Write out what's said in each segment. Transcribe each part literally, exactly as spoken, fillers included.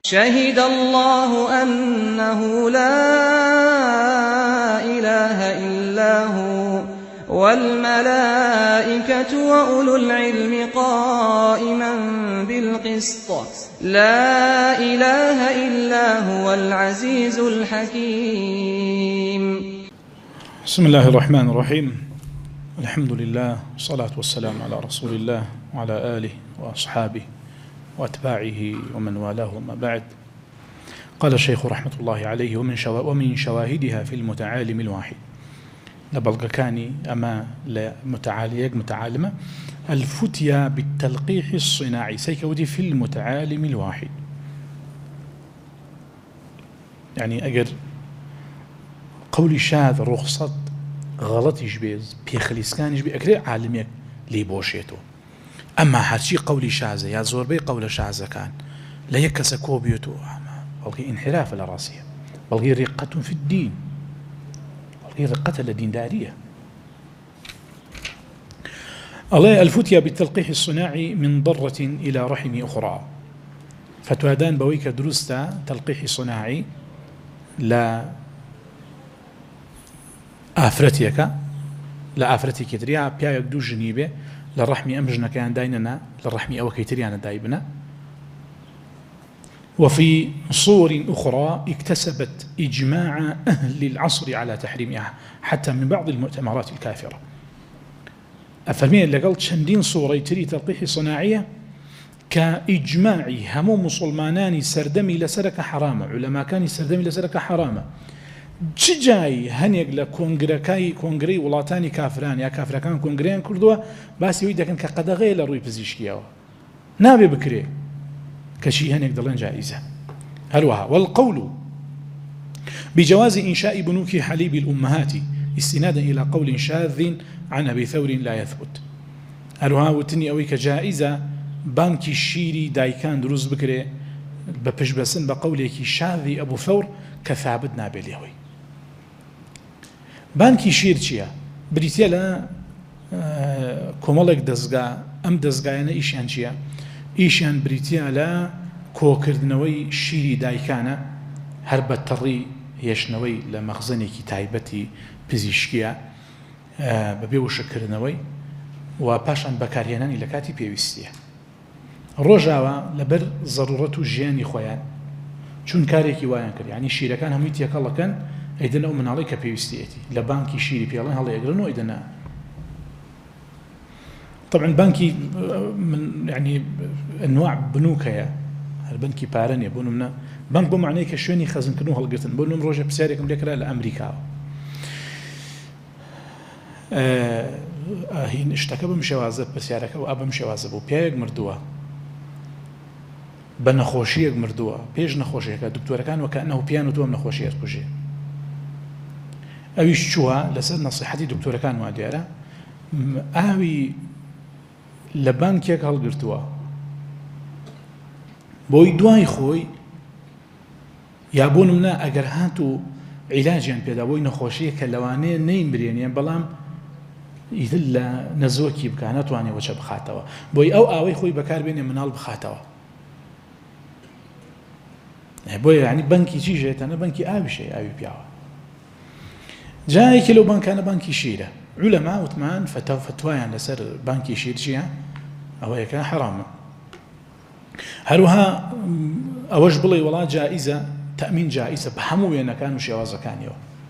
شهد الله أنه لا إله إلا هو والملائكة وأولو العلم قائما بالقسط لا إله إلا هو العزيز الحكيم. بسم الله الرحمن الرحيم. الحمد لله والصلاة والسلام على رسول الله وعلى آله وأصحابه وأتباعه ومن والاه. وما بعد، قال الشيخ رحمة الله عليه: ومن, شوا ومن شواهدها في المتعالم الواحد، لبلغ كاني أما لمتعاليق متعالمة الفتيا بالتلقيح الصناعي سيكودي في المتعالم الواحد. يعني أجر قولي شاذ رخصة غلط يجبيز بيخليس كان يجبي أكري عالميك لي بوشيتو. أما هرشي قولي شاذة يا زور بي قول شاذة كان لا يكس كوبيتو، بلغي انحراف لراسية، بلغي رقة في الدين، بلغي رقة لدين دارية. الله الفتيا بالتلقيح الصناعي من ضرة إلى رحم أخرى. فتوادان بويك درستا تلقيح صناعي لا آفرتيك لا آفرتي كتريا بيايك دو جنيبه للرحمي أمجنا كان دايننا للرحمي أو كيتريانا دايبنا. وفي صور أخرى اكتسبت إجماع أهل العصر على تحريمها حتى من بعض المؤتمرات الكافرة. أفرمين اللي قلت شندين صورة يتري تلقيح صناعية كإجماعي همو مسلماناني سردمي لسرك حرامة، علماء كان سردمي لسرك حرامة. جاي هنيق لكونغركاي كونغري ولاتاني كافران يا كافركان كونغريان كردوا باسي ويدا كان كقدغي لروي بزيشكياوا نابي بكري كشي هنيق دلان جائزة. هلوها والقول بجواز إنشاء بنوك حليب الأمهات استنادا إلى قول شاذ عن أبي ثور لا يثبت. هلوها وتني أويك جائزة بانكي الشيري دايكان دروز بكري بپش بسن بقولك شاذي أبو ثور كثابت نابي ليهوي. بانكي شير چيا بريتيا لا كومالك دزغا ام دزغايانا ايشان چيا ايشان بريتيا لا كوكردنوي شيري دايكانا هربت طري هيشنوي لمخزني كي تايبتي بزيشكيا ببيو شكرنوي وباشان بكارياناني لكاتي بيويستيا روجاوا لبر ضرورة جياني خويان چون كاريكي وایان کرد، يعني شيرا كان هم يتيك الله كان ايدنا من عليك بيوستيتي لبانكي شيري بي الله هلا يقرنوا ايدنا. طبعا بانكي من يعني انواع بنوك يا البنكي بارن يبونوا منا بنك بمعنى كشوني خزن كنوه هالقرتن بقولهم روجا بسعركم لكلا لامريكا. آه هين اشتكى بمشوازب بسعرك او ابا مشوازب وبياق مردوه بنخوشيك مردوه بيج نخوشيك دكتور كان وكأنه بيانو توم نخوشيك كوجي اويش شوها لسر نصيحتي دكتور كان واديارا اوي لبانكيك هالقرتوه بوي دواي خوي يابون منا اگر هاتو علاجيان بيدا بوي نخوشيك لواني نين بريانيان بلام يذل نزوكي بكانتواني وشب خاتوا بوي او اوي خوي بكار بيني منال بخاتوا بوي يعني بنكي شي جيت انا بنكي اوي شيء اوي بياوا جاي كيلو بنك انا بنكي شيره علماء وثمان فتو فتوايا لسر بنكي شير شيا او هيك حرام. هلوها اوج بلي ولا جائزه تامين جائزه بحمو انا كانوا شواز كانيو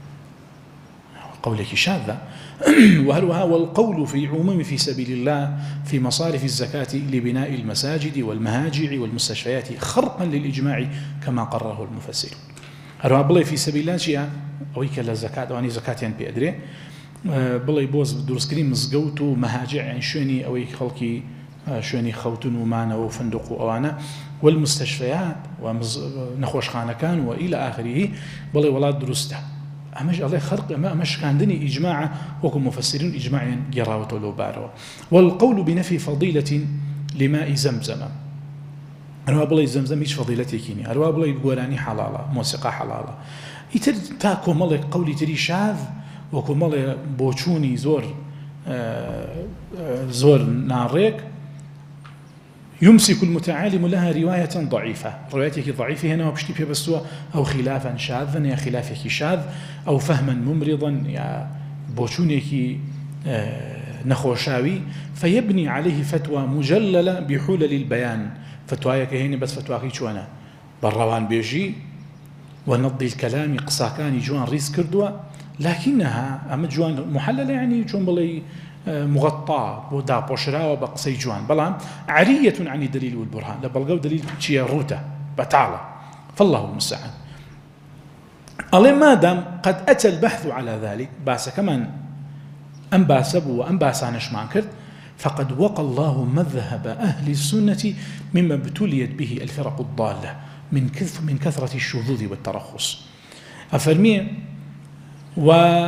قولك شاذة. وهلوها والقول في عموم في سبيل الله في مصارف الزكاة لبناء المساجد والمهاجع والمستشفيات خرقا للإجماع كما قرره المفسر. هلوها بلي في سبيل الله شيئا أويك للزكاة واني زكاة يعني بيقدري بلي بوز درسكرين مزقوتو مهاجع يعني شويني أويك خلقي شويني خوتن ومانا وفندق وأوانا والمستشفيات ونخوش خانكان وإلى آخره بلي ولا درسته أمش الله خرق ما أمش كاندني إجماع وكم مفسرين إجماعا جراوة لو بارو. والقول بنفي فضيلة لماء زمزم أنا بقول زمزم إيش فضيلتي كيني أنا بقول يقولاني حلالة موسيقى حلالة يتر تاكو ملك قولي تري شاذ وكم ملك بوشوني زور زور ناريك يمسك المتعالم لها رواية ضعيفة روايتك ضعيفة هنا وبشتي في بسوا أو خلافا شاذا يا خلافك شاذ أو فهما ممرضا يا بوشونك نخوشاوي فيبني عليه فتوى مجللة بحلل البيان فتوايك هنا بس فتواكي شوانا بالروان بيجي ونضي الكلام قصاكاني جوان ريس كردوا لكنها أما جوان محللة يعني جوان بلي مغطاة بودا بوشراوة بقصي جوان بلان عرية عن الدليل والبرهان لبلغو دليل شيء روته بتعالى فالله المستعان. الله ما دام قد أتى البحث على ذلك باس كمان أم باسبوا وأم باسانش مانكرت فقد وقى الله مذهب أهل السنة مما ابتليت به الفرق الضالة من كث من كثرة الشذوذ والترخص. أفرمي و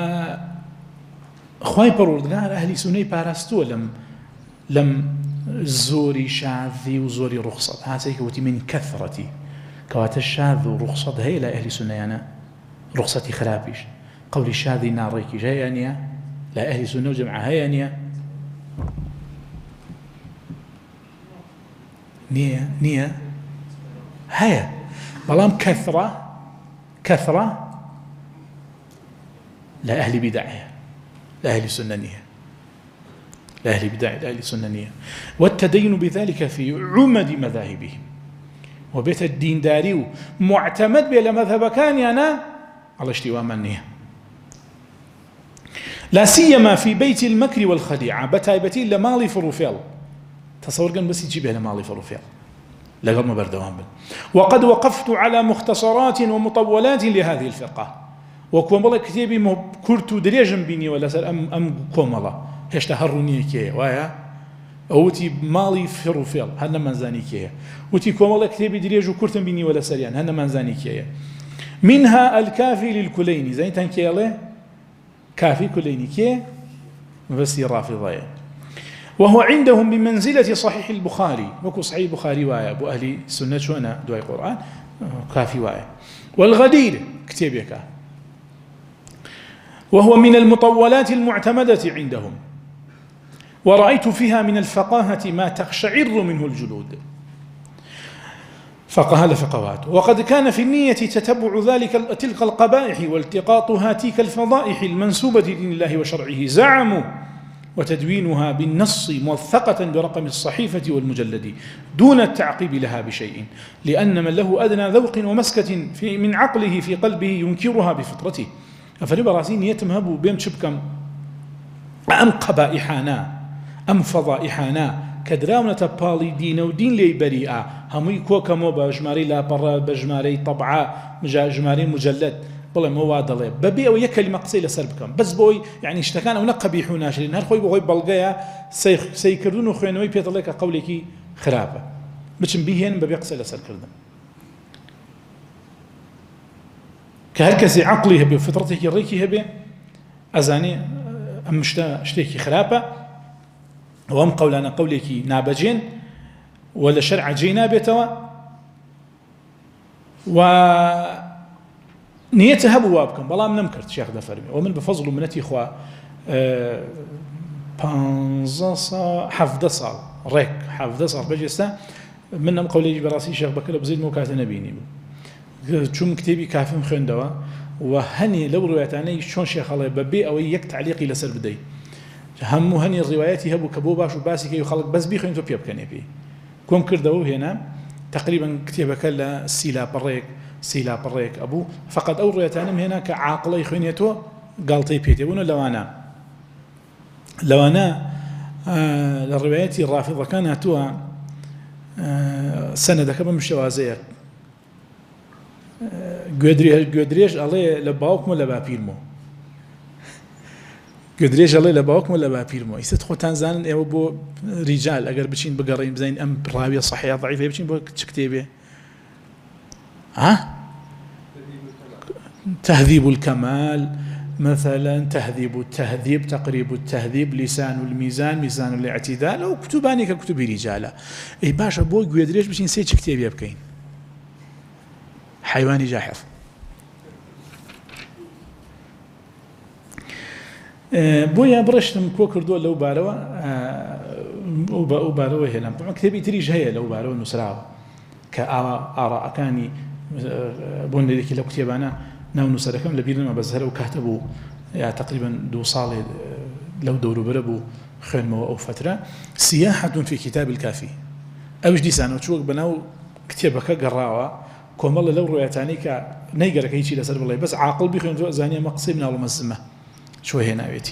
خواهي پروردگار أهل سنة باراستو لم لم زوري شاذي وزوري رخصة هذا كوتي من كثرة كوات الشاذ ورخصة هي لا أهل سنة يعني رخصتي خرابيش قولي الشاذي ناريكي جاي يعني لا أهل سنة وجماعة هي يعني نية نية هيا بلام كثرة كثرة لا أهل بدعة لا أهل سننية لا أهل بدعة لا أهل سننية والتدين بذلك في عمد مذاهبهم وبيت الدين داري معتمد بلا مذهب كان أنا على اشتواء منيه لا سيما في بيت المكر والخديعة بتايبتي لمالي فروفيل تصور كان بس يجيبها لمالي فروفيل لقد ما بردوان بل وقد وقفت على مختصرات ومطولات لهذه الفقه وكوم بالله كتابي كرتو دريجن بيني ولا سر أم أم كوم الله هشت هروني كيه وايا أوتي مالي فروفيل هذا منزاني كيه وتي كوم الله كتابي دريجو كرتن بيني ولا سريان هذا منزاني كيه منها الكافي للكليني زين تنكيه له كافي كليني كيه بس رافضايا وهو عندهم بمنزلة صحيح البخاري وكو صحيح البخاري وايا أبو أهل السنة شونا دواء القرآن كافي وايا والغدير كتابك وهو من المطولات المعتمدة عندهم ورأيت فيها من الفقاهة ما تقشعر منه الجلود فقه لفقوات وقد كان في النية تتبع ذلك تلك القبائح والتقاطها تلك الفضائح المنسوبة لدين الله وشرعه زعموا وتدوينها بالنص موثقة برقم الصحيفة والمجلد دون التعقيب لها بشيء لأن من له أدنى ذوق ومسكة في من عقله في قلبه ينكرها بفطرته أفريبا راسين يتمهبوا بين شبكم أم قبائحانا أم فضائحانا كدراونة بالي دين ودين لي بريئة همي كوكمو بجماري لا برا بجماري طبعا جماري مجلد والله موادله ببيع ويا كلمة قصيرة سربكم بس بوي يعني اشتكان أو نقبيحون ناشرين هر خوي بوي بلقيا سي سيكردون وخوينوي بيطلعك قولك خرابة بتشم بيهن ببيع قصيرة سركردن كهركسي عقلي هبي وفطرتك الريكي هبي أزاني أم مشتا اشتيكي خرابة وأم قولانا قولك نابجين ولا شرع جينا بيتوا و نيته هبوا وابكم بلا من نمكرت شيخ دفرمي ومن بفضل منتي إخوة بانزا حفظ صار ريك حفظ صار بجستا منهم قولي براسي شيخ بكر بزيد موكات نبيني شو كتابي كافي مخندوا وهني لو روايتاني شون شيخ الله ببي أو يك تعليقي لسر بدي هم هني الروايات هبوا كبوباش وباسي كي يخلق بس بيخو انتو بيب كان يبي كم كردوا هنا تقريبا كتابك لا سيلا بريك سيلا بريك أبو فقد أول روايتانم هنا كعاقلي خنيتو قالتي بيتي ونو لو أنا لو أنا آه الروايات الرافضة كانت آه سنة كما مش وازيك قدريش قدريش الله لباوك ولا بابيرمو قدريش الله لباوك ولا بابيرمو يست خو تنزان أو بو رجال أجر بتشين بقرين بزين أم راوية صحيحة ضعيفة بتشين بو كتكتيبه ها تهذيب الكمال مثلا تهذيب التهذيب تقريب التهذيب لسان الميزان ميزان الاعتدال أو كتباني ككتب رجالة أي باشا بو قدريش بتشين سيج كتيب يبكين حيواني جاحظ بويا برشتم كوكر دول لو باروا وبارەوە هێنام طبعا کتێبی تریش هەیە لەو بارەوە نووسراوە کە ئاڕاءەکانی بۆ نێرێکی لەو کتێبانە ناو نووسەرەکەم لەبیر نەما بەس هەرە و کاتە بوو یا تقریبا دوو ساڵێ لەو دەوروبەرە بوو خوێنمەوە ئەو فترە سیاحة في كتاب الكافي ئەوش دیسانەوە چووەک بەناو کتێبەکە گەڕاوە کۆمەڵە لەو ڕۆیەتانەی کە نەیگەرەکە هیچی لەسەر بڵێ بەس عاقڵ بیخوێن تۆ زانیە مە قسەی مناڵ مەزمە چۆ هێناوێتی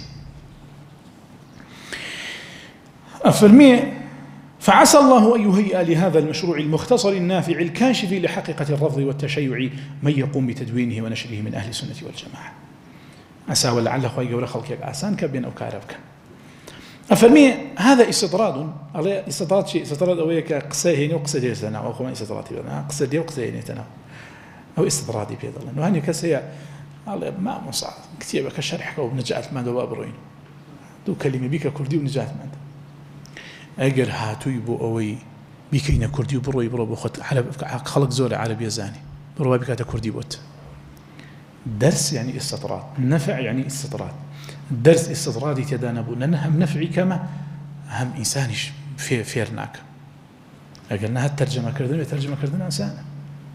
أفرمي فعسى الله أن يهيئ لهذا المشروع المختصر النافع الكاشف لحقيقة الرفض والتشيع من يقوم بتدوينه ونشره من أهل السنة والجماعة عسى ولعل أخوي جورا خلقك آسان كبين أو كاربك أفرمي هذا استطراد على استطراد شيء استطراد أو يك قصيهين وقصيدين تنا أو خمان استطراد بنا قصيدين وقصيدين تنا أو استطراد بيد الله وهني كسيا على ما مصعد كتير كشرح أو نجات ما دوا بروين دو كلمة بيك كردي ونجات ما ئەگەر هاتووی بۆ ئەوەی بیکەینە کوردی و بڕۆی بڕۆ بۆ خۆت خەڵک زۆر عەرەبی زانی بڕۆ بکاتە کوردی بۆت دەرس یعنی ئیستطراد نەفع یعنی ئیستطراد دەرس ئیستطرادی تێدا نەبوو نە هەم نەفعی کەمە هەم ئینسانیش فێر ناکە ئەگەر نە هەت تەرجەمەکردن بێت تەرجەمەکردن ئاسانە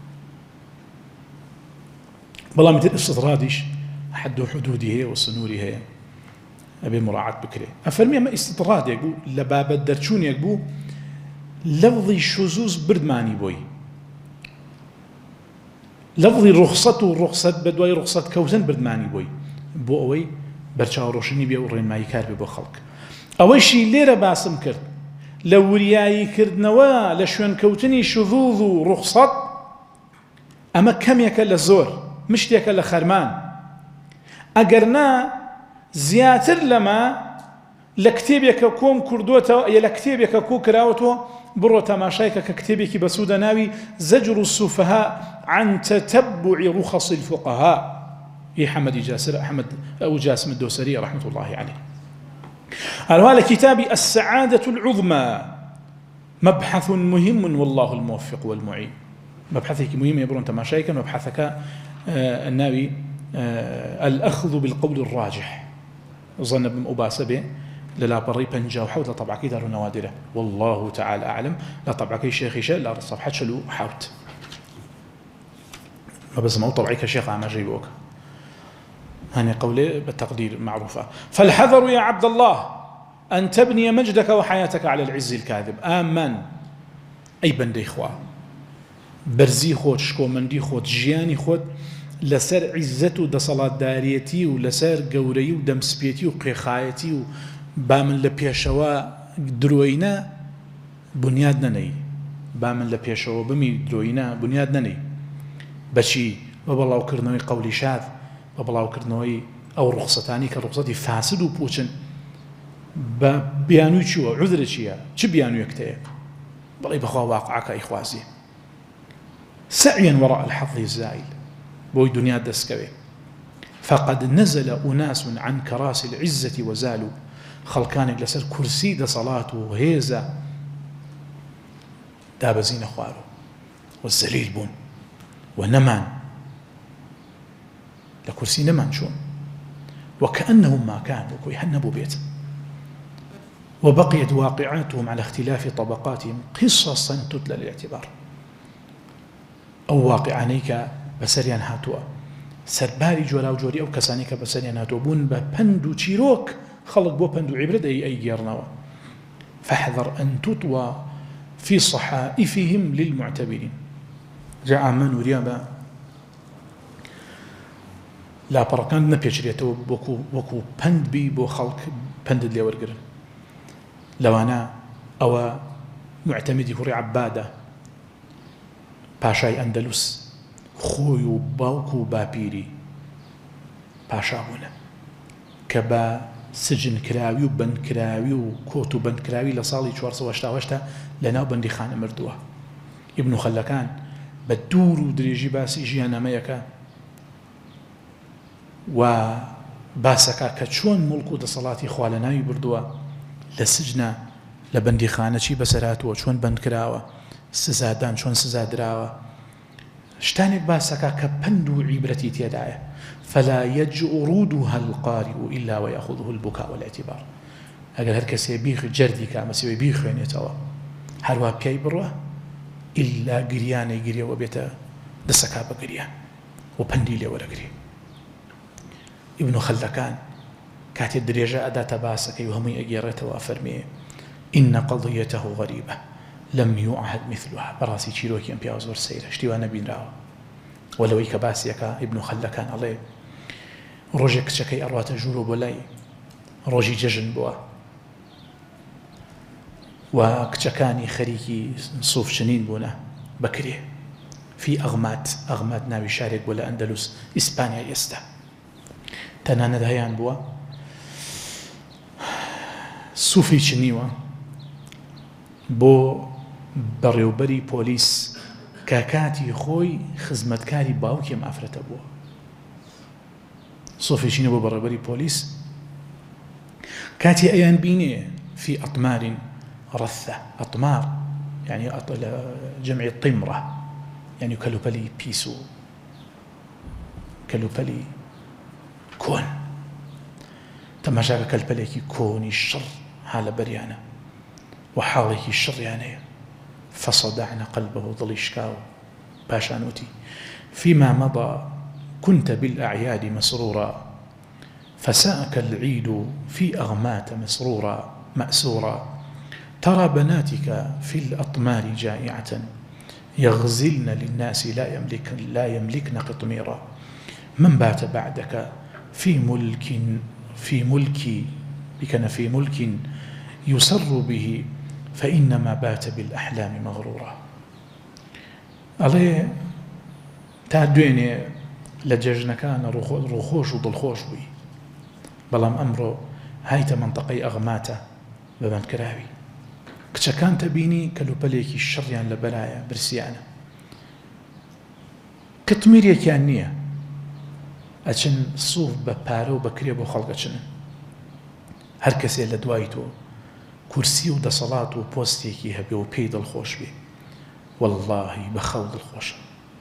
بەڵام تر ئیستطرادیش حد و حدودی هەیە و سنووری هەیە أبي مراعاة بكري أفرمي ما استطراد يقول لباب الدرشون يقول لفظي شذوذ بردماني بوي لفظي رخصة ورخصة بدوي رخصة كوزن بردماني بوي بو أوي برشاو روشني بيو رين ما يكار ببو خلق أول شي ليرة باسم كرد لو رياي كرد نوا لشوان كوتني شذوذ ورخصة أما كم يكال الزور مش يكال خرمان أقرنا زیاتر لەمە لە کتێبێکە کۆم کردووەتەوە یە لە کتێبێکە کۆ کراوەتەوە بڕۆ تەماشایکە کە کتێبێکی بەسوودە ناوی زەجر السفهاء عن تتبع رخص الفقهاء هي حمد جاسر أحمد أو جاسم الدوسري رحمة الله عليه هذا كتاب السعادة العظمى مبحث مهم والله الموفق والمعين مبحثك مهم يبرون تماشايكا مبحثك الناوي الأخذ بالقول الراجح ظن ابن أباسة به للا بري بنجا وحوت لطبعك دار نوادره والله تعالى أعلم لا طبعك شيخ شيء لا الصفحة شلو حوت ما بس ما طبعك شيخ عم جيبوك هاني قولي بالتقدير معروفة فالحذر يا عبد الله أن تبني مجدك وحياتك على العز الكاذب آمن أي بندي إخوة برزي خود شكو مندي خود جياني خود لسر عزت و دەسەڵاتدارێتی و لەسەر گەورەی و دەمسپێتی و قێخایەتی و با من لە پێشەوە درۆینە بنیاد نەنەی با من لە پێشەوە بمی درۆینە بنیاد نەنەی بەچی بە بەڵاوکردنەوەی قەولی شاد بە بەڵاوکردنەوەی ئەو ڕوخسەتانی کە ڕوخسەتی فاسد و پوچن بە بیانووی چووە عودرە چییە چ بیانوویەکتەیە بەڵێ بەخوا واقعەکە ئیخوازی سعيا وراء الحظ الزائل بوي دنيا دسكوي فقد نزل أناس عن كراسي العزة وزالوا خلقانك لسر كرسي دا صلاة وهيزة دابزين أخوارو والزليل بون ونمان لكرسي نمان شون وكأنهم ما كانوا ويهنبوا بيت وبقيت واقعاتهم على اختلاف طبقاتهم قصصا تتلى للاعتبار أو واقعانيك بسريان هاتوا سرباري جولا وجوري أو كسانيك بسريان هاتوا بون ببندو تشيروك خلق بو بندو عبرد أي أي جيرنوا فاحذر أن تطوى في صحائفهم للمعتبرين جاء من ريابا لا بركان نبيشريته بوكو بوكو بند بي بو خلق بند اللي ورقرن لو أنا أو معتمدي كوري عبادة باشاي أندلس خوي وباوكو بابيري باشاونا كبا سجن كراوي وبند كراوي وكوتو بند كراوي لصالي شوارسة واشتا واشتا لنا بندي خان مردوه ابن خلكان بدور ودريجي باسي جيانا ميكا و باسكا كتشون ملكو دا صلاتي خوالناوي بردوه لسجنا لبندي خانة شي بسراتو شون بند كراوه سزادان شون سزادراوه شتانك باسكا كبندو عبرتي تيدايه فلا يجرودها القارئ إلا ويأخذه البكاء والاعتبار ئەگەر هەر کەسێ بیخ جەردی کا مەسیبەی بیخوێنێتەوە هەروە پیای بڕوە ئیلا گریانەی گریەوە بێتە دەسەکا بە گریان و پەندی لێ وەرەگری. ئیبن خەلدەکان کاتێ درێژە ئەداتە باسەکەی و هەمووی ئەگێڕێتەوە فەرمێ ئین قەضیەتەه غەریبە لەم یوعهد مثلها. بەڕاستی چیرۆکی ئەم پیاوە زۆر سەیرە، شتی وا نەبینراوە. وەلەوەی کە باسیەکە ئیبن خەلدەکان ئەڵێ ڕۆژێک کچەکەی ئەڕواتە ژوورۆ بۆ لای، ڕۆژی جەژن بووە و کچەکانی خەریکی سوفچنین بوونە بەکرێ فی ئەغمات. ئەغمات ناوی شارێک بووە لە ئەندەلوس ئیسپانیا ئێستا. تەنانەت هەیان بووە سوفی چنیوە بۆ بەڕێوبەری پۆلیس کە کاتی خۆی خزمەتکاری باوکی ئەم ئافرەتە بووە. سوفی چینە بۆ بەڕێوبەری پۆلیس کاتی ئەیان بینێ فی ئەطمارین رثة. أطمار يعني جمع طمرة يعني كلوبلي بيسو كلوبلي كون تماشاك كلبليكي كوني الشر حال بريانة وحالك الشر يعني فصدعنا قلبه ضليشكاو باشانوتي فيما مضى كنت بالأعياد مسرورا فساءك العيد في أغمات مسرورا مأسورا ترى بناتك في الأطمار جائعة يغزلن للناس لا يملك لا يملكن قطميرا من بات بعدك في ملك في ملك بكن في ملك يسر به فإنما بات بالأحلام مغرورا. عليه تعديني لججنا كان رخوش وضلخوش بي بلام أمره هايت منطقي أغماته بمن كراوي کچەکان تەبینی کەلوپەلێکی شەڕیان لە بەرایە برسیانە کتمیرێکیان نییە ئەچن سوف بە پارە و بەکرێ بۆ خەڵکەچنن. هەر کەسێ لە دوای تۆ کورسی و دەسەڵات و پۆستێکی هەبێ و پێی دڵخۆش بێ وەڵڵاهی بە خەڵ دڵخۆشە.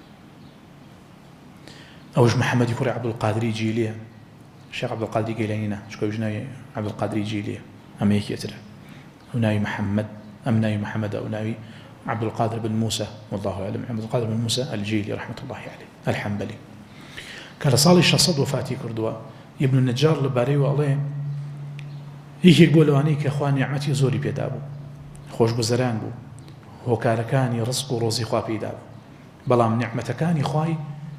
ئەوش محەممەدی کوڕی عەبدولقادری جیلیە، شێخ عەبدولقادری گەیلانیە، چکە ژناوی عەبدولقادری جیلیە، ئەمە یەکێترە. وناوي محمد أم ناوي محمد أو ناوي عبد القادر بن موسى والله أعلم. عبد القادر بن موسى الجيلي رحمة الله عليه الحنبلي كان صالي الشصد وفاتي كردوا ابن النجار لباري وعليه هيك يقولوا أني كأخوان نعمتي زوري بيدابو خوش بزران بو هو كاركاني رزق وروزي خوا بيدابو بلام نعمتكاني خواي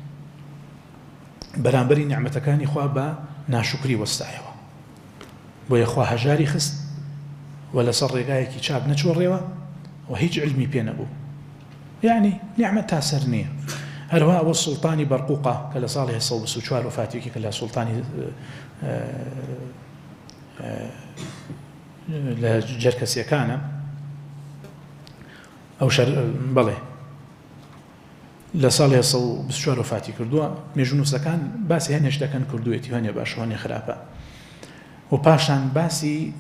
برانبري نعمتكاني خوا با ناشكري واستعيوا بو يخوا هجاري خست ولا صار رقايكي شاب نتشوريوا وهيج علمي بين أبو يعني نعمة تاسرنية. هل هو أبو السلطاني برقوقة كلا صالح الصوب السوشوال وفاتيكي كلا سلطاني لجركة سيكانا أو شر بله لصالح الصوب السوشوال وفاتي كردوا ميجونو سكان باسي هنيش دكان كردويتي هنيا باش هنيا خرابة وباشان باسي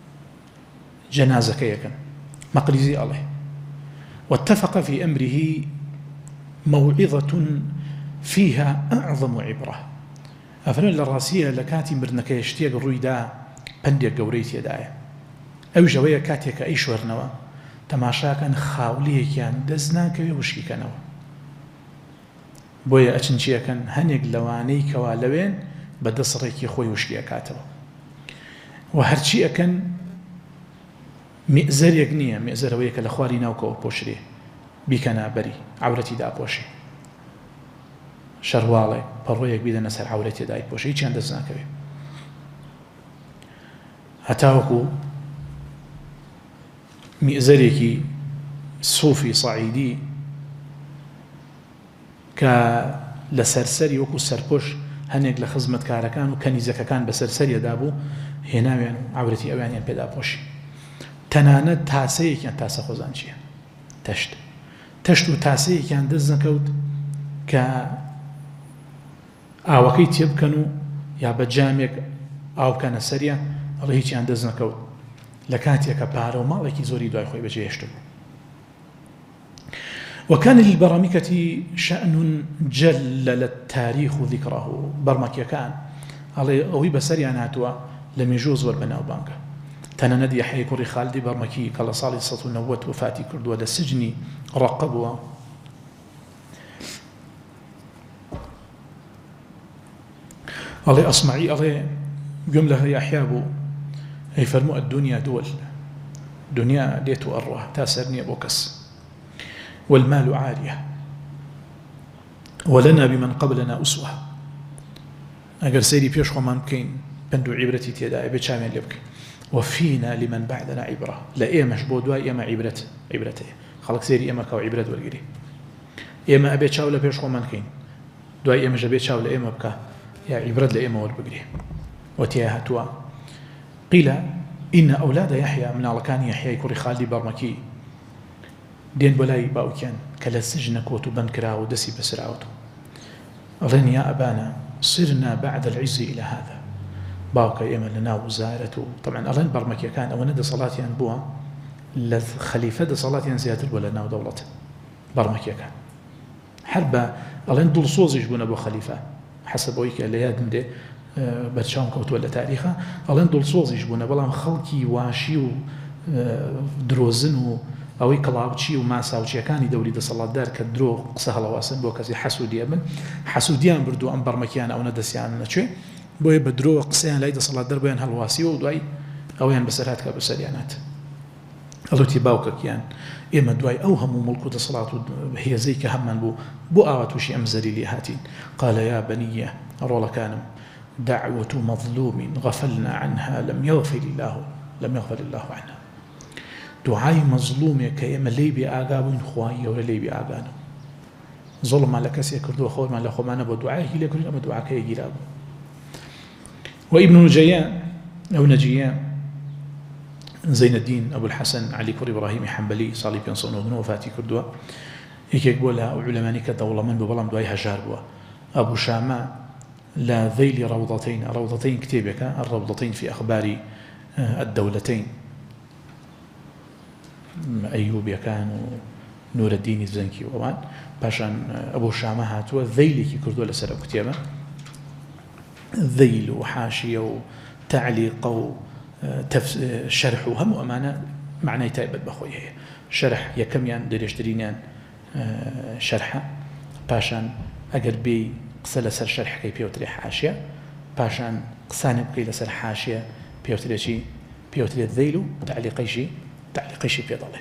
جنازة كيكن مقرزي عليه واتفق في أمره موعظة فيها أعظم عبرة. أفنى الراسية لكاتي مرنك يشتيق الرويدا بندق قوريت يدايا أو جوية كاتيك أي شورنوا تماشا كان خاوليه كان دزناك وشكي كانوا بويا أتنشيا كان هنيق لواني كوالوين بدصريكي خوي وشكي كاتوا وهرشي كان مئزر يقنية مئزر ويك لخواري ناوكو بوشري بيكنا بري عورتي دا بوشي شروالي برويك بيدا نسر عورتي دا بوشي ايش عند الزناكوي هتاوكو مئزريكي صوفي صعيدي كا لسرسري وكو سربوش هنيك لخزمة كاركان وكنيزك كان بسرسري دابو هنا عورتي اوانيان بيدا بوشي تەنانەت تاسەیەکیان تاسە خۆزان چییە؟ تەشت تەشت و تاسەیەکیان دەست نەکەوت کە ئاوەکەی تێ بکەن و یا بە جامێک ئاو بکەنە سەریە ئەڵێ هیچیان دەست نەکەوت لە کاتێکە پارە و ماڵێکی زۆری دوای خۆی بەجێهێشت بوو. وكان للبرامكة شأن جلل التاريخ ذكره. برمكيكان ئەڵێ ئەوەی بەسەریان هاتووە لە مێژوو زۆر بەناوبانگە تەنانەت یەحیای کوڕی خالدی بەرمەکی کە لە ساڵی سەد و نەوەت وفاتی کردووە لە سجنی ڕەقە بووە ئەڵێ ئەسمعی ئەڵێ گوێم لە یەحیا بوو ئەی فەرموو الدنيا دول دنیا لێت و ئەڕوا تا سەر نییە بۆ کەس والمال عالية ولنا بمن قبلنا أسوة ئەگەر سەیری پێش خۆمان بکەین پند و عیبرەتی تێدایە بێ چاوێن لێ بکەین وفينا لمن بعدنا عبرة لا إيمش بۆ دوای ئێمە عیبرەت عیبرەتەیە خەڵک سەیری ئێمە کاو عیبرەت وەرگری ئێمە ئەبێ چاو لە پێش خۆمان بکەین دوای ئێمەش ئەبێ چاو لە ئێمە بکە یا عیبرەت لە ئێمە وەربگرێ وتیا هاتووە قيل إن أولاد يحيى من علكان يحيى كوري خالدي برمكي دين بلاي باوكيان كلا سجن كوتو بنكرا ودسي بسرعوتو أظن يا أبانا صرنا بعد العز إلى هذا باوكا يمن لنا وزارته طبعا أظن برمكي كان أو ندى صلاتي أنبوها لخليفة صلاتي أنزيات الولنا ودولته برمكي كان حربة أظن دول صوزيش بنا أبو خليفة حسب ويك اللي يادم دي بەرچاوم کەوتووە لە تاریخە ئەڵێن دڵسۆزیش بوونە بەڵام خەڵکی واشی و درۆزن و ئەوەی کەڵاوچی و ماساوچیەکانی دەوری دەسەڵاتدار کە درۆ قسە هەڵەواسن بۆ کەسی حەسوودیە بن حەسوودیان بردو ئەم بەرمەکیان ئەو نەدەستیان نەچێ بۆیە بە درۆ قسەیان لای دەسەڵاتدار بۆیان هەڵواسیوە و دوای ئەویان بەسەرات کە بەسەریانات ئەڵوتی باوکەکیان ئێمە دوای ئەو هەموو مڵک و دەسەڵات و هێزەی کە هەممان بوو بۆ ئاوا تووشی ئەم زەریلی هاتین قال يا بني ڕۆڵەکانم دعوة مظلوم غفلنا عنها لم يغفر الله لم يغفر الله عنها دعاء مظلوم كيما لي بآقابين خواهي ولا لي بآقانا ظلم على كسي كردو خور ما لخو معنا بدعائه لكن أما دعاء كي يجيراب وابن نجيان أو نجيان زين الدين أبو الحسن علي كور إبراهيم حنبلي صالي بين صنوه وفاتي كردوا هيك يقولها علماني كدولة من ببلام دعاء هجار بوا أبو شامة لا ذيل روضتين روضتين كتابك الروضتين في أخبار الدولتين أيوب يكان نور الدين الزنكي ومان باشان أبو شامة هاتوا ذيل كي كردوا لسر كتابة ذيل وحاشية وتعليق وشرح وهم أمانة معنى تايبت بخويه شرح يكميان دريشترينيان شرحة باشان أقر بي قسە لەسەر شەرحەکەی پێوترێ حاشیە پاشان قسانی بکەی لەسەر حاشیە پێوترێکی پێوترێت ذەیل و تعلیقەیشی تعلیقەیشی پێ دەڵێن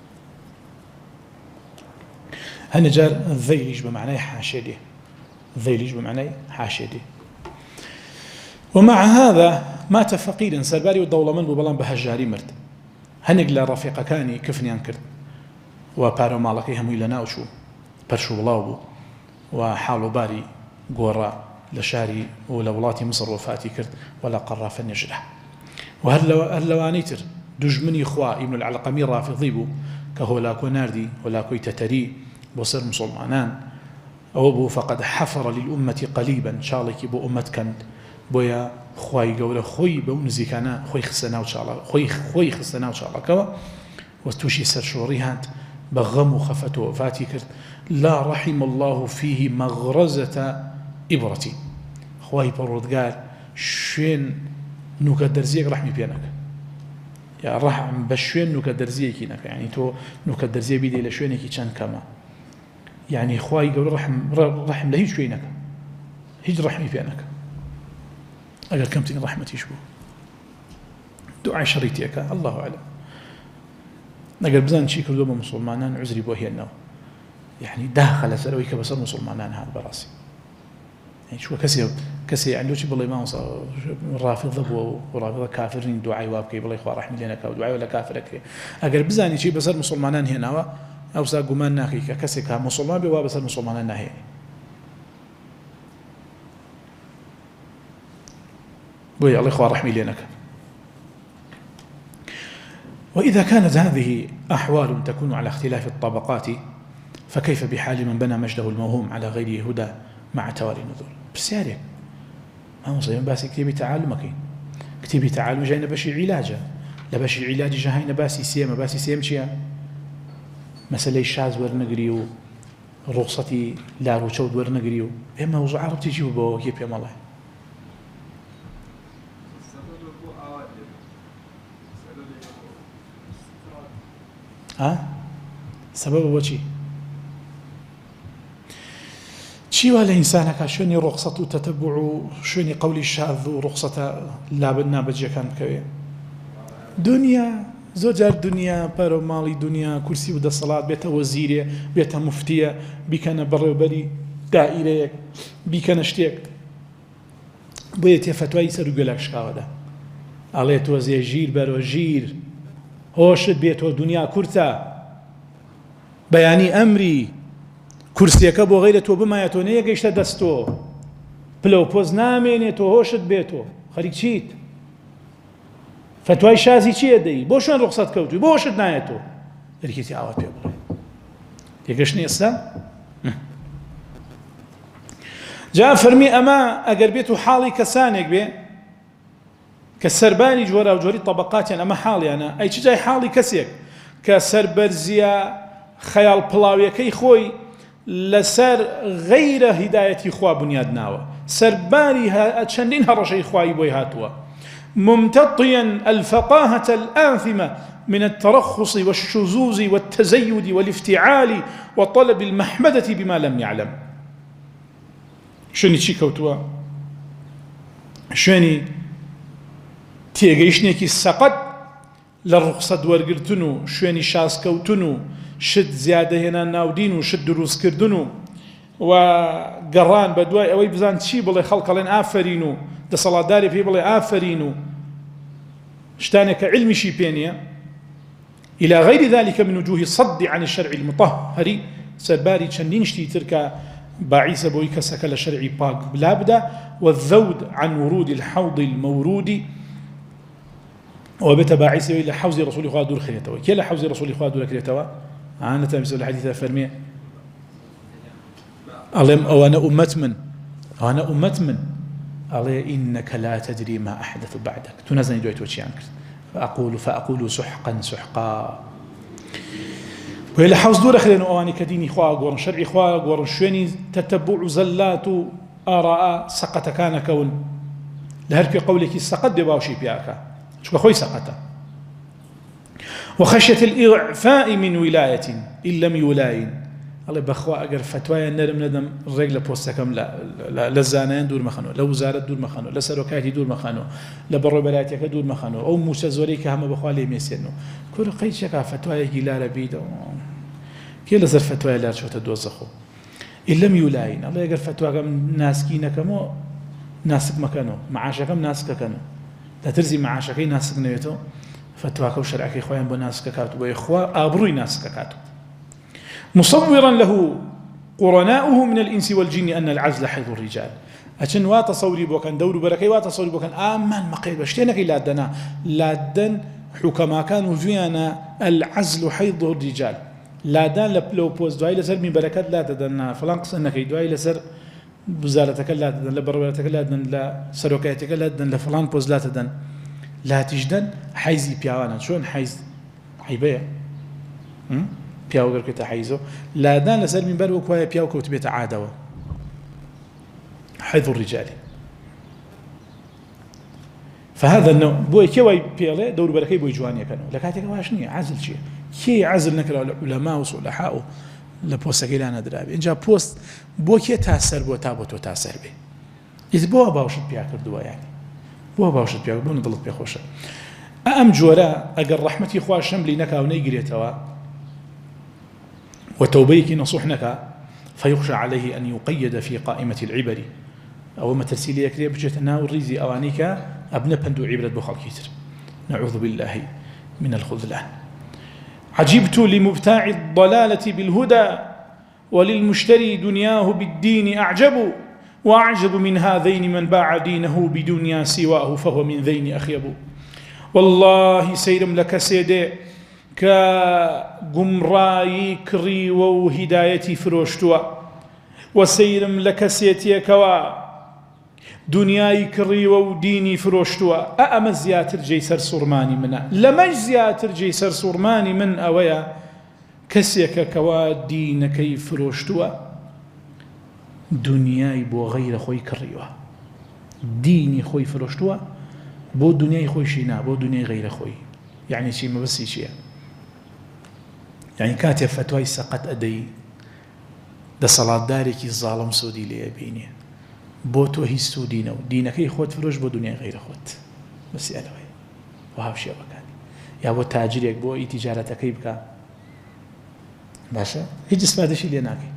هەنە جار ذەیلیش بە معنای حاشیە دێ ذەیلیش بە معنای حاشیە دێ ومع هذا مات فقيرا سەرباری و دەوڵەمەند بوو بەڵام بە هەژاری مرد هەنێک لە ڕەفیقەکانی کفنیان کرد و پارە و ماڵەکەی هەمووی لەناو چوو پەرش و بڵاو بوو و حاڵ و باری گۆڕا لە شاری و لە وڵاتی مصر وفاتی کرد ولا قەڕافە نێژرە و هەر لەوانەی تر دوژمنی خوا ئیبن العەلقەمی ڕافیضی بوو کە هۆلاکۆ ناردی هۆلاکۆی تەتەری بۆ سەر موسڵمانان ئەوە بوو فقد حفر للأمة قليبا شاڵێکی بۆ ئومەت کەند بۆیە خوای گەورە خۆی بەو نزیکانە خۆی خستە ناو چاڵە خۆی خۆی خستە ناو چاڵەکەوە و تووشی سەرشۆڕی هات بە غەم و خەفەت و وفاتی کرد لا رحم الله فيه مغرزة إبرة خواهي پروردگار شوين نوكا درزيك رحمي بينك يا رحم بشوين نوكا درزيك نك يعني تو نوكا درزي بيدي لشوينك كان كما يعني خواهي يقول رحم رحم لهيج شوينك هيج رحمي بينك أقل كم تين رحمتي شبو دعاء شريتيك الله أعلم أقل بزان شي كردو بمسلمانان عزري بوهي النو يعني داخل سلوي كبصر مسلمانان هذا براسي يعني شو كسي كسي عنده شيء بالله ما وصل رافض ابو ورافض كافرين دعاء وابكي بالله اخوة رحمي لنا دعاء ولا كافرك اقل بزاني شيء بصر مسلمانان هنا او سا قمان ناخي كسي كمسلمان بوا بصر مسلمانان ناهي بوي الله اخوة رحمي لنا واذا كانت هذه احوال تكون على اختلاف الطبقات فكيف بحال من بنى مجده الموهوم على غير هدى مع توالي النذور بسيارك ما هو صحيح باسي كتابي تعالمك كتابي تعالم جاينا باشي علاجه لا باشي علاجي جاينا باسي سيما باسي سيم شيا مسألة الشاذ ورنقريو رخصتي لا روشود ورنقريو اما وضع عرب تجيبه بو كيف يا مالله ها سبب بۆچی چیوا لە ئینسانەکە شوێنی ڕوخسەت و تەتەبع و شوێنی قەولی شاذ و ڕوخسەتە لابد نابەجیەکان بکەوێ دنیا زۆر جار دنیا پەرە و ماڵی دنیا کورسی و دەسەڵات بێتە وەزیرێ بێتە موفتیە بیکەنە بەڕێوەبەری دائیرەیەک بیکەنە شتێک بۆیە تێ فەتوای سەر و گوێلاک شکاوەدا ئەڵێ تۆزێ ژیر بەرۆ ژیر هۆشت بێتەوە دنیا کورتە بەیانی ئەمری کورسیەکە بۆ غەیرە تۆ بمایەتەوە نەیە گەیشتە دەستۆ پلە و پۆز نامێنێتەوە هۆشت بێتەوە خەریک چیت فتوای شازی چیە دەی بۆ شوێن ڕوخسەت کەوتووی بۆ هۆشت نایەتەوە یەکێتی ئاوات پێ بڵێ تێگەشتنی ئێستا جا فەرمی ئەمە ئەگەر بێت و حاڵی کەسانێک بێ کە سەربانی جۆرە و جۆری طەبەقاتیان ئەمە حاڵیانە ئەی چ جای حاڵی کەسێک کە سەربەرزیە خەیاڵ پڵاویەکەی خۆی لەسەر غەیرە هیدایەتی خوا بنیاد ناوە سەرباری چەندین هەڕەشەی خوای بۆی هاتووە ممتطيا الفقاهة الآثمة من الترخص والشذوذ والتزيد والافتعال وطلب المحمدة بما لم يعلم شوني چی کەوتووە شوێنی تێگەیشتێکی سەقەت لە ڕوخسەت وەرگرتن و شوێنی شاسکەوتن و شت زیادەهێنان ناودین و شت دروستکردن و و گەڕان بە دوای ئەوەی بزان چی بڵێ خەڵکەڵێن ئافرین و دەسەڵاتداری پێی بڵێ ئافرین و شتانێکە علمیشی پێ نییە إلى غير ذلك من وجوه الصد عن الشرع المطهر سەرباری چەندین شتی تر کە باعث بۆی کەسەکە لە شەرعی پاک بلا بدە والذود عن ورود الحوض المورود وبێتە باعثەوەی لە حەوزی ڕەسوولی خوا دوور خرێتەوە کێ لە حەوزی ڕەسوولی خوا دوورەکرێتەوە ئانەتە مثل الحديث فەرمێ ئەڵێم ئەوانە ئومەت من ئەوانە ئومەت من ئەڵێ إنك لا تدري ما أحدث بعدك تو نەزانی دوای تۆ چیان کرد فأقول فأقول سحقا سحقا وإلى حوز دور خلينا أواني كديني خوا قورن شرعي خوا قورن شويني تتبع زلات آراء سقط كان كون لهرك قولك سقط دباوشي بياك شو خوي سقط وخشية الإعفاء من ولاية إن لم يلاين الله بخوا أجر فتوى نرم ندم الرجل بوستكم لا للزانين دور مخانو لو وزارة دور مخانو لسروكاتي دور مخانو لبر بلاتك دور مخانو أو موسى زوريك هم بخوا لي ميسينو كل قيد شكا فتوى جلال بيدو كي لزر فتوى لا شو تدوزخو إن لم يلاين الله يقر فتوى كم ناسكينك مو ناسك مكانو معاشكم ناسك كانو لا ترزي معاشكي ناسك نيتو فتوى كو شرعك إخوان بناسك كاتو وإخوة أبروي ناسك كاتو مصورا له قرناؤه من الإنس والجن أن العزل حيض الرجال أشن واتصوري بوكان دور بركي واتصوري بوكان آمان مقيد بشتينك لا دنا لا دن حكما كانوا فينا العزل حيض الرجال لا دان لو بوز دعاء لسر من بركات لا تدنا فلان قص انك دعاء لسر وزارتك لا تدن لبربرتك لا تدن لا سروكاتك لا تدن لفلان بوز لا تدن لا تجدن حيزي بياوانا شلون حيز عيبه پیاو گرکت حیزو لادان لسر من بر وکوای پیاو کوت بیت عادوا حيض الرجال فهذا النوع بوي كوي بيله دور بركي بوي جوانيه كانوا لكاتك واشني عزل شيء كي عزل نكره العلماء وصلحاء لبوستكيلانا درابي انجا بوست بو كي تاثر بو تابوتو تاثر بي يتبو باوشت بياكر دوا يعني بو باوشت بياكر بو نضلت بيخوشه ام جورا اقر رحمتي خوا شملي نكا ونيغريتوا وتوبيك نصحنك فيخشى عليه أن يقيد في قائمة العبر أو ما ترسيلي يكري بجتنا والريزي أوانيك أبنى بندو عبرة بخال كيتر نعوذ بالله من الخذلان عجبت لمبتاع الضلالة بالهدى وللمشتري دنياه بالدين أعجب وأعجب من هذين من باع دينه بدنيا سواه فهو من ذين أخيب والله سيرم لك سيدي كقمراي كري وهدايتي فروشتوا وسيرم لكسيتي كوا دنياي كري وديني فروشتوا أأم زياتر جيسر صرماني منا لما زياتر جيسر صرماني من أويا كسيك كوا دينكي فروشتوا دنياي بو غير خوي كريوا ديني خوي فروشتوا بو دنياي خوي شينا بو دنياي غير خوي يعني شي ما بس شي يعني كاتب فتوى سقط أدي ده صلاة دارك الظالم سودي لي بيني بوتو هي سودينا ودينك يخوت فروش بو دنيا غير خوت بس أنا وي وهاب شيء بكاني يا بو تاجرك بو اي تجارتك يبكى باشا هيج استفادة شيء ليناكي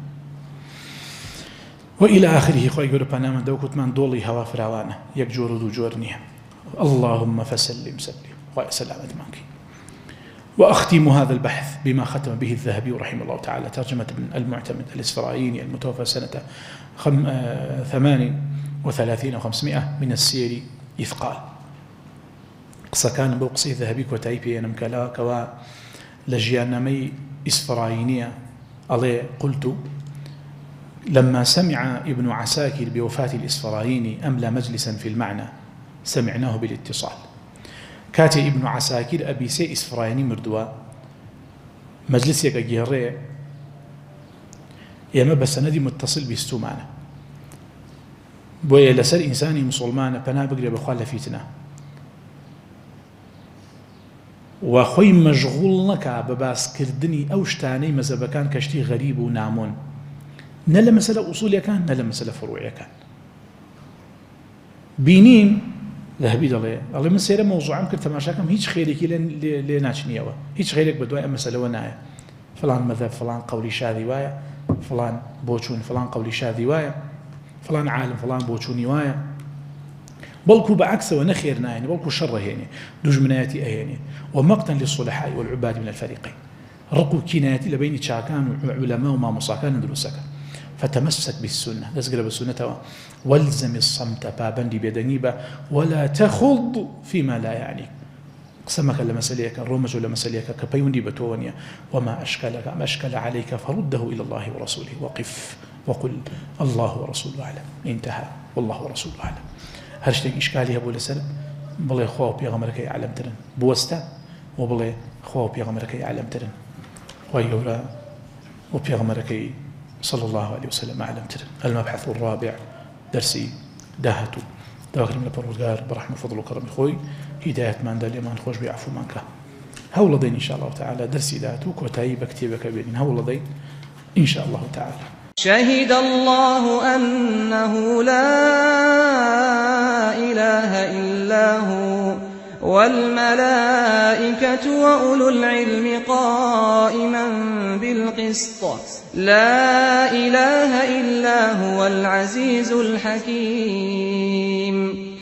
وإلى آخره خوي يقول بنام دوكت من دولي هوا فراوانة يكجور دو جورنيها اللهم فسلم سلم وسلامة مانك. وأختم هذا البحث بما ختم به الذهبي رحمه الله تعالى ترجمة ابن المعتمد الإسفرايني المتوفى سنة خم... آه... ثمان وثلاثين وخمسمائة من السير إثقال قصة كان بوقصي الذهبي كوتايبي نمكلا كوا لجيانمي إسفراينية عليه قلت لما سمع ابن عساكر بوفاة الإسفرايني أملى مجلسا في المعنى سمعناه بالاتصال كاتي ابن عساكر أبي سي إسفرايني مردوا مجلس يقا جيري يما بس ندي متصل بيستومانا بويا لسر إنساني مسلمان بنا بقري بخوال فيتنا وخوي مشغول نكا بباس كردني أو شتاني مزبكان كشتي غريب ونامون نلا مسألة أصولية كان نلا مسألة فروعية كان بينين ذهبي الله الله من سيرة موضوع عم كرت تماشاكم هيج خيرك لين لناشنيوا هيج خيرك بدواء مسألة ونايا فلان مذهب فلان قولي شاذي وايا فلان بوشون فلان قولي شاذي وايا فلان عالم فلان بوشوني وايا بلكو بعكس ونخيرنا يعني بلكو شر يعني دوج مناتي يعني ومقتا للصلحاء والعباد من الفريقين رقوا كيناتي لبين تشاكان علماء وما مصاكان دروسك فتمسك بالسنة لازقر بالسنة والزم الصمت بابا بيدنيبا ولا تخض فيما لا يعنيك قسمك لمسليك الرمز لمسليك كبيوندي بتونيا وما أشكلك ما أشكل عليك فرده إلى الله ورسوله وقف وقل الله ورسوله أعلم انتهى والله ورسوله أعلم هرشتك إشكالي أبو لسلم بلي خواه بيغمرك يعلم ترن بوستا وبلي خواه بيغمرك يعلم ترن ويورا وبيغمرك صلى الله عليه وسلم أعلم ترن. المبحث الرابع درسي داهتو داخل من البرودقار برحمة فضل وكرم خوي هداية من دالي من خوش بيعفو منك هول ضين إن شاء الله تعالى درسي داهتو كوتاي بكتيبك بينين هول ضين إن شاء الله تعالى. شهد الله أنه لا إله إلا هو والملائكة وأولو العلم قائما بالقسط لا إله إلا هو العزيز الحكيم.